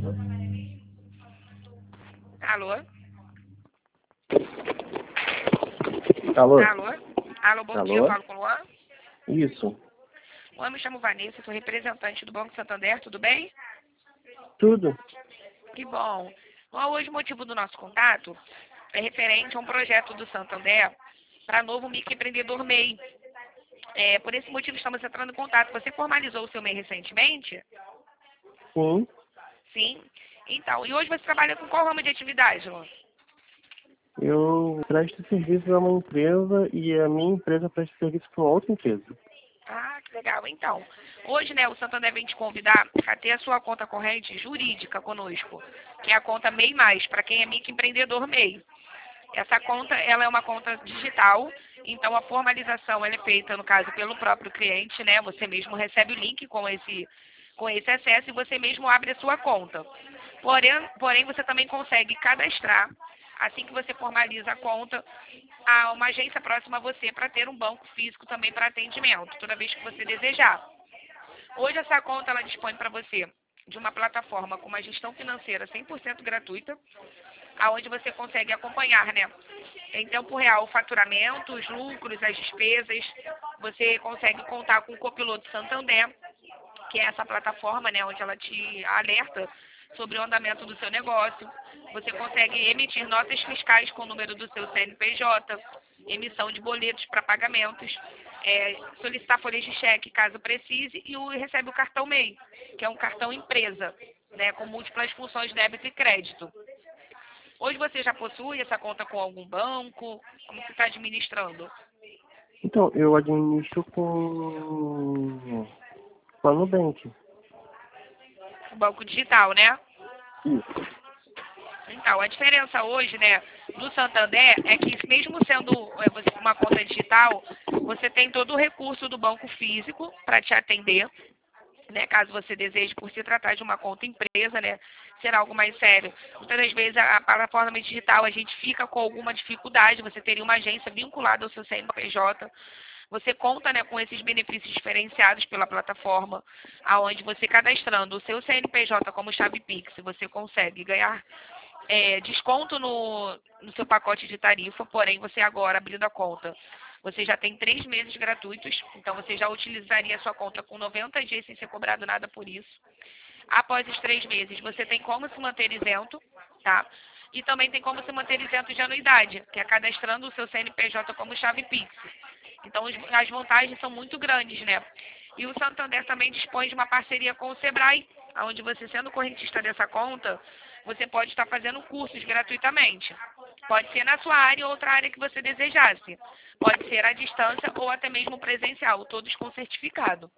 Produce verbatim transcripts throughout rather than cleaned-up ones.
Alô? Alô? Alô? Alô, bom dia, eu Alô? falo com o Luan. Isso. Luan, me chamo Vanessa, sou representante do Banco Santander, tudo bem? Tudo. Que bom. Luan, hoje o motivo do nosso contato é referente a um projeto do Santander para novo microempreendedor M E I. É, por esse motivo estamos entrando em contato. Você formalizou o seu M E I recentemente? Sim. Sim. Então, e hoje você trabalha com qual ramo de atividade, Luan? Eu presto serviço a uma empresa e a minha empresa presta serviço para uma outra empresa. Ah, que legal. Então, hoje, né, o Santander vem te convidar a ter a sua conta corrente jurídica conosco, que é a conta M E I Mais, para quem é microempreendedor M E I. Essa conta, ela é uma conta digital, então a formalização ela é feita, no caso, pelo próprio cliente, né? Você mesmo recebe o link com esse, com esse acesso e você mesmo abre a sua conta. Porém, porém, você também consegue cadastrar, assim que você formaliza a conta, a uma agência próxima a você para ter um banco físico também para atendimento, toda vez que você desejar. Hoje essa conta ela dispõe para você de uma plataforma com uma gestão financeira cem por cento gratuita, aonde você consegue acompanhar, né, em tempo real o faturamento, os lucros, as despesas. Você consegue contar com o Copiloto Santander, que é essa plataforma, né, onde ela te alerta sobre o andamento do seu negócio. Você consegue emitir notas fiscais com o número do seu C N P J, emissão de boletos para pagamentos, é, solicitar folhas de cheque caso precise e o, recebe o cartão M E I, que é um cartão empresa, né, com múltiplas funções de débito e crédito. Hoje você já possui essa conta com algum banco? Como você está administrando? Então, eu administro com com a Nubank. O banco digital, né? Isso. Então, a diferença hoje, né, do Santander é que mesmo sendo é, você uma conta digital, você tem todo o recurso do banco físico para te atender, né, caso você deseje, por se tratar de uma conta empresa, né, ser algo mais sério. Muitas das vezes a, a plataforma digital a gente fica com alguma dificuldade, você teria uma agência vinculada ao seu C N P J, você conta, né, com esses benefícios diferenciados pela plataforma, aonde você cadastrando o seu C N P J como chave Pix, você consegue ganhar é, desconto no, no seu pacote de tarifa, porém você agora abrindo a conta, você já tem três meses gratuitos, então você já utilizaria a sua conta com noventa dias sem ser cobrado nada por isso. Após os três meses, você tem como se manter isento, tá? E também tem como se manter isento de anuidade, que é cadastrando o seu C N P J como chave Pix. Então, as vantagens são muito grandes, né? E o Santander também dispõe de uma parceria com o Sebrae, onde você, sendo correntista dessa conta, você pode estar fazendo cursos gratuitamente. Pode ser na sua área ou outra área que você desejasse. Pode ser à distância ou até mesmo presencial, todos com certificado.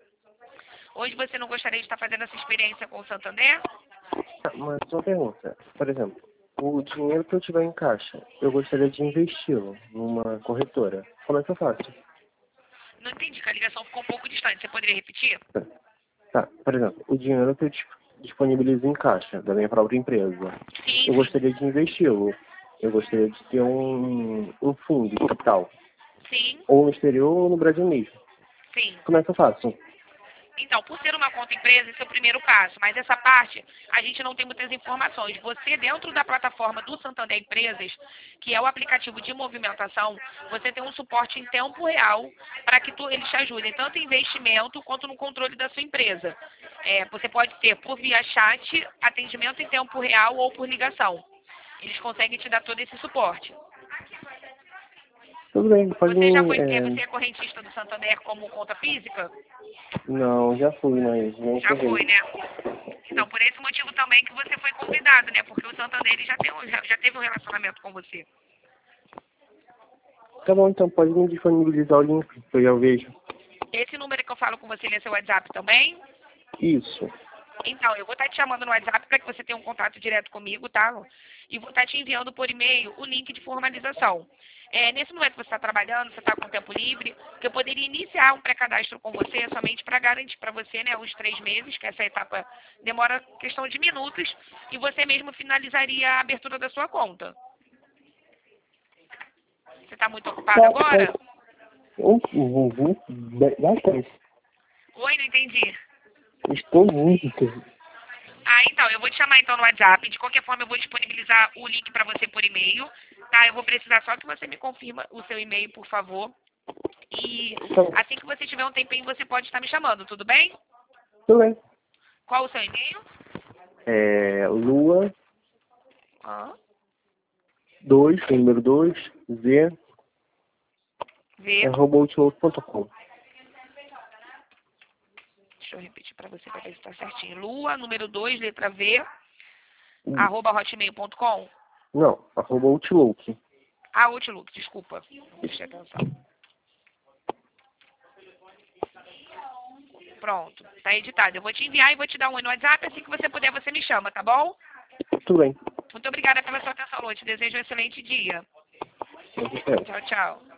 Hoje você não gostaria de estar fazendo essa experiência com o Santander? Mas uma pergunta. Por exemplo, o dinheiro que eu tiver em caixa, eu gostaria de investi-lo numa corretora. Como é que eu faço? Não entendi, que a ligação ficou um pouco distante. Você poderia repetir? Tá, por exemplo, o dinheiro que eu dis- disponibilizo em caixa da minha própria empresa, Sim, eu sim. gostaria de investi-lo. Eu gostaria de ter um, um fundo de capital, Sim, ou no exterior ou no Brasil mesmo. sim. Como é que eu faço? Então, por ser uma conta empresa, esse é o primeiro passo, mas essa parte a gente não tem muitas informações. Você, dentro da plataforma do Santander Empresas, que é o aplicativo de movimentação, você tem um suporte em tempo real para que tu, eles te ajudem, tanto em investimento quanto no controle da sua empresa. É, você pode ter por via chat, atendimento em tempo real ou por ligação. Eles conseguem te dar todo esse suporte. Tudo bem, pode Você já me... foi, é, você É... é correntista do Santander como conta física? Não, já fui, mas não Já foi, encerrei. né? Então, por esse motivo também que você foi convidado, né? Porque o Santander ele já, tem um, já, já teve um relacionamento com você. Tá bom, então pode me disponibilizar o link, que eu já vejo. Esse número que eu falo com você, ele é seu WhatsApp também? Isso. Então, eu vou estar te chamando no WhatsApp para que você tenha um contato direto comigo, tá? E vou estar te enviando por e-mail o link de formalização. É, nesse momento que você está trabalhando, você está com tempo livre, que eu poderia iniciar um pré-cadastro com você somente para garantir para você, né, os três meses, que essa etapa demora questão de minutos, e você mesmo finalizaria a abertura da sua conta. Você está muito ocupado Tá, agora? tá. Um, um, um, bastante. Oi, não entendi. Estou muito. Tá, então, eu vou te chamar então no WhatsApp. De qualquer forma, eu vou disponibilizar o link para você por e-mail. Tá, eu vou precisar só que você me confirma o seu e-mail, por favor. E Então, assim que você tiver um tempinho, você pode estar me chamando, tudo bem? tudo bem. Qual o seu e-mail? É lua Ah, dois, número dois, Z, V. arroba outlook ponto com. Deixa eu repetir para você para ver se está certinho. Lua, número dois, letra V, arroba hotmail ponto com. Não, arroba outlook. Ah, Outlook, desculpa. Preste atenção. Pronto, tá editado. Eu vou te enviar e vou te dar um oi no WhatsApp. Assim que você puder, você me chama, tá bom? Tudo bem. Muito obrigada pela sua atenção, Lu. Te desejo um excelente dia. Eu espero. Tchau, tchau.